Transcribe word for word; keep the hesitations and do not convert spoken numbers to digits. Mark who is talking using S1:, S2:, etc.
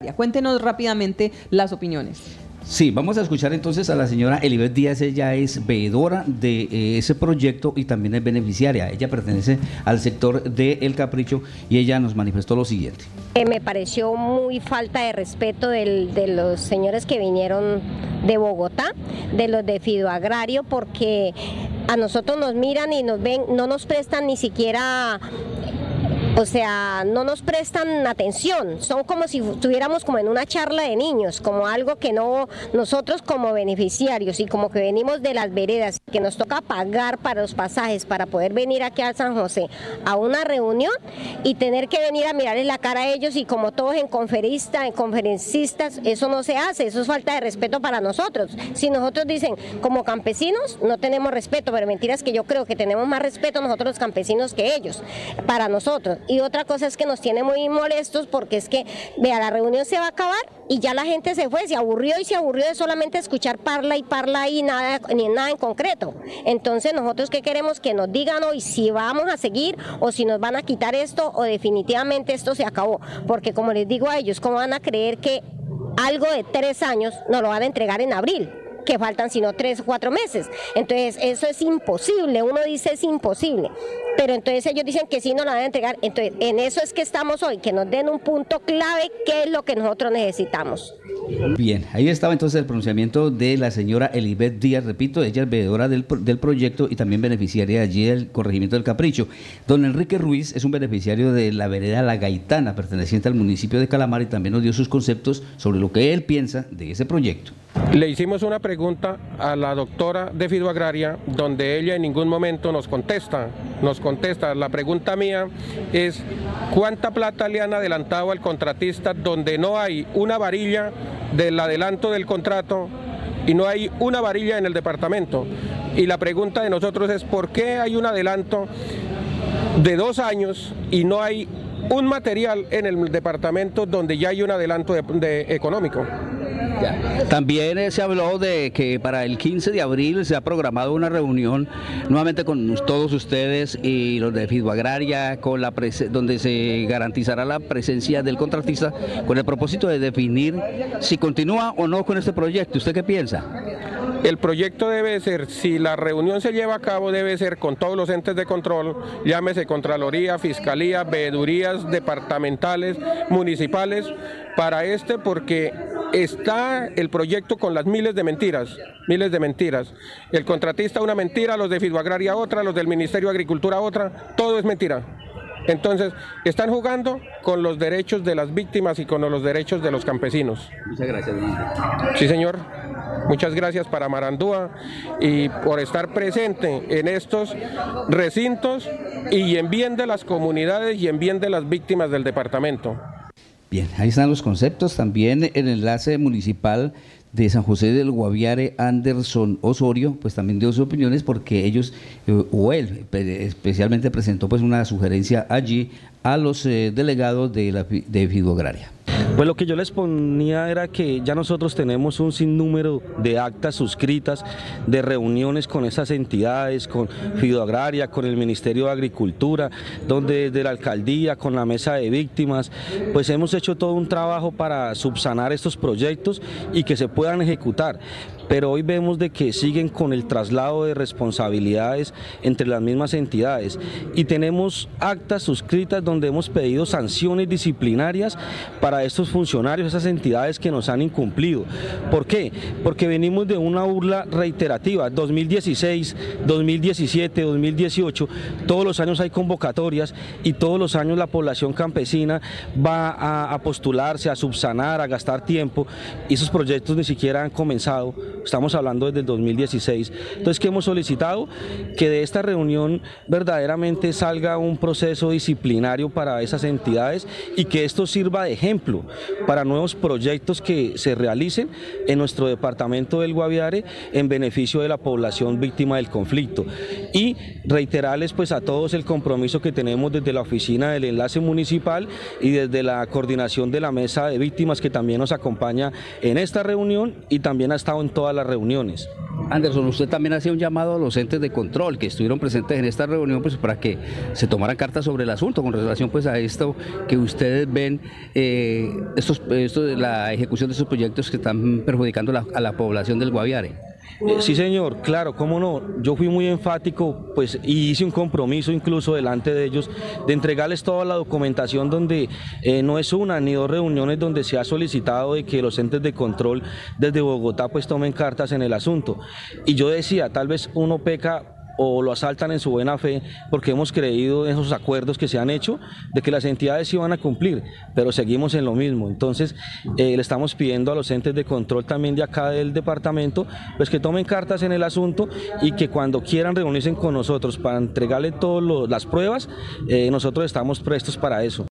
S1: Agraria. Cuéntenos rápidamente las opiniones.
S2: Sí, vamos a escuchar entonces a la señora Elibeth Díaz. Ella es veedora de eh, ese proyecto y también es beneficiaria. Ella pertenece al sector de El Capricho y ella nos manifestó lo siguiente.
S3: Eh, me pareció muy falta de respeto del, de los señores que vinieron de Bogotá, de los de Fidoagrario, porque a nosotros nos miran y nos ven, no nos prestan ni siquiera... O sea, no nos prestan atención, son como si estuviéramos como en una charla de niños, como algo que no, nosotros como beneficiarios y como que venimos de las veredas, que nos toca pagar para los pasajes para poder venir aquí a San José a una reunión y tener que venir a mirarles la cara a ellos y como todos en conferista, en conferencistas, eso no se hace, eso es falta de respeto para nosotros. Si nosotros dicen, como campesinos no tenemos respeto, pero mentira es que yo creo que tenemos más respeto nosotros los campesinos que ellos, para nosotros. Y otra cosa es que nos tiene muy molestos porque es que, vea, la reunión se va a acabar y ya la gente se fue, se aburrió y se aburrió de solamente escuchar parla y parla y nada, ni nada en concreto. Entonces nosotros qué queremos que nos digan hoy si vamos a seguir o si nos van a quitar esto o definitivamente esto se acabó. Porque como les digo a ellos, ¿cómo van a creer que algo de tres años nos lo van a entregar en abril? Que faltan sino tres o cuatro meses, entonces eso es imposible, uno dice es imposible, pero entonces ellos dicen que sí nos la van a entregar, entonces en eso es que estamos hoy, que nos den un punto clave, qué es lo que nosotros necesitamos.
S2: Bien, ahí estaba entonces el pronunciamiento de la señora Elibeth Díaz, repito, ella es veedora del, del proyecto y también beneficiaria allí del corregimiento del Capricho. Don Enrique Ruiz es un beneficiario de la vereda La Gaitana, perteneciente al municipio de Calamar, y también nos dio sus conceptos sobre lo que él piensa de ese proyecto.
S4: Le hicimos una pregunta a la doctora de Fidoagraria, donde ella en ningún momento nos contesta, nos contesta. La pregunta mía es, ¿cuánta plata le han adelantado al contratista donde no hay una varilla del adelanto del contrato y no hay una varilla en el departamento? Y la pregunta de nosotros es, ¿por qué hay un adelanto de dos años y no hay un material en el departamento donde ya hay un adelanto de, de económico?
S2: También eh, se habló de que para el quince de abril se ha programado una reunión nuevamente con todos ustedes y los de Fidoagraria, con la donde se garantizará la presencia del contratista con el propósito de definir si continúa o no con este proyecto. ¿Usted qué piensa?
S4: El proyecto debe ser, si la reunión se lleva a cabo, debe ser con todos los entes de control, llámese Contraloría, Fiscalía, veedurías departamentales, municipales, para este porque está el proyecto con las miles de mentiras, miles de mentiras. El contratista una mentira, los de Fidoagraria otra, los del Ministerio de Agricultura otra, todo es mentira. Entonces, están jugando con los derechos de las víctimas y con los derechos de los campesinos.
S2: Muchas gracias, don Ángel.
S4: Sí, señor. Muchas gracias para Marandúa y por estar presente en estos recintos y en bien de las comunidades y en bien de las víctimas del departamento.
S2: Bien, ahí están los conceptos. También el enlace municipal de San José del Guaviare, Anderson Osorio, pues también dio sus opiniones porque ellos, eh, o él especialmente presentó pues una sugerencia allí a los eh, delegados de, la, de Fidoagraria.
S5: Pues lo que yo les ponía era que ya nosotros tenemos un sinnúmero de actas suscritas, de reuniones con esas entidades, con Fidoagraria, con el Ministerio de Agricultura, donde desde la alcaldía, con la mesa de víctimas, pues hemos hecho todo un trabajo para subsanar estos proyectos y que se puedan ejecutar. Pero hoy vemos de que siguen con el traslado de responsabilidades entre las mismas entidades y tenemos actas suscritas donde hemos pedido sanciones disciplinarias para estos funcionarios, esas entidades que nos han incumplido. ¿Por qué? Porque venimos de una burla reiterativa, dos mil dieciséis, dos mil diecisiete, dos mil dieciocho, todos los años hay convocatorias y todos los años la población campesina va a, a postularse, a subsanar, a gastar tiempo y esos proyectos ni siquiera han comenzado. Estamos hablando desde el dos mil dieciséis. Entonces, ¿qué hemos solicitado? Que de esta reunión verdaderamente salga un proceso disciplinario para esas entidades y que esto sirva de ejemplo para nuevos proyectos que se realicen en nuestro departamento del Guaviare en beneficio de la población víctima del conflicto. Y reiterarles pues a todos el compromiso que tenemos desde la oficina del enlace municipal y desde la coordinación de la mesa de víctimas que también nos acompaña en esta reunión y también ha estado en todas las reuniones.
S2: Anderson, usted también hacía un llamado a los entes de control que estuvieron presentes en esta reunión, pues para que se tomaran cartas sobre el asunto con relación pues a esto que ustedes ven, eh, estos, esto de la ejecución de estos proyectos que están perjudicando la, a la población del Guaviare.
S5: Eh, sí, señor, claro, cómo no. Yo fui muy enfático, pues, y hice un compromiso incluso delante de ellos de entregarles toda la documentación donde eh, no es una ni dos reuniones donde se ha solicitado de que los entes de control desde Bogotá pues tomen cartas en el asunto. Y yo decía, tal vez uno peca o lo asaltan en su buena fe porque hemos creído en esos acuerdos que se han hecho de que las entidades iban a cumplir, pero seguimos en lo mismo. Entonces eh, le estamos pidiendo a los entes de control también de acá del departamento pues que tomen cartas en el asunto y que cuando quieran reunirse con nosotros para entregarle todas las pruebas, eh, nosotros estamos prestos para eso.